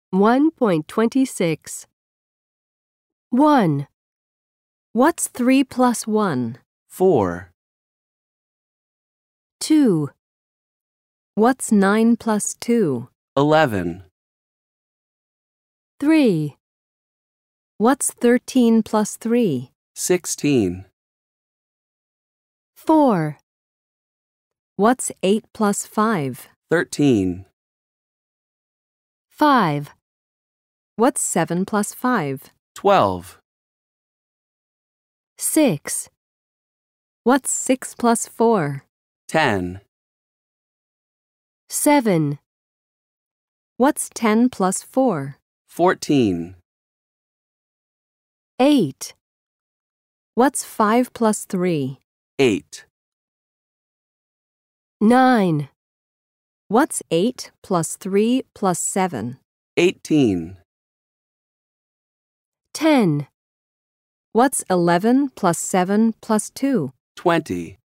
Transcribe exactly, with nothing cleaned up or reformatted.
one point two six. one. What's three plus one? Four. two. What's nine plus two? Eleven. three. What's thirteen plus three? Sixteen. four. What's eight plus five? Thirteen. five. What's seven plus five? Twelve. six. What's six plus four? Ten. seven. What's ten plus four? Fourteen. eight. What's five plus three? Eight. nine. What's eight plus three plus seven? Eighteen. ten. What's eleven plus seven plus two? Twenty.